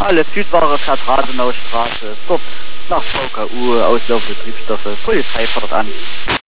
Alle Südware fährt Radenaustraße, dort nach VKU, Auslauf für Triebstoffe, Polizei fordert an.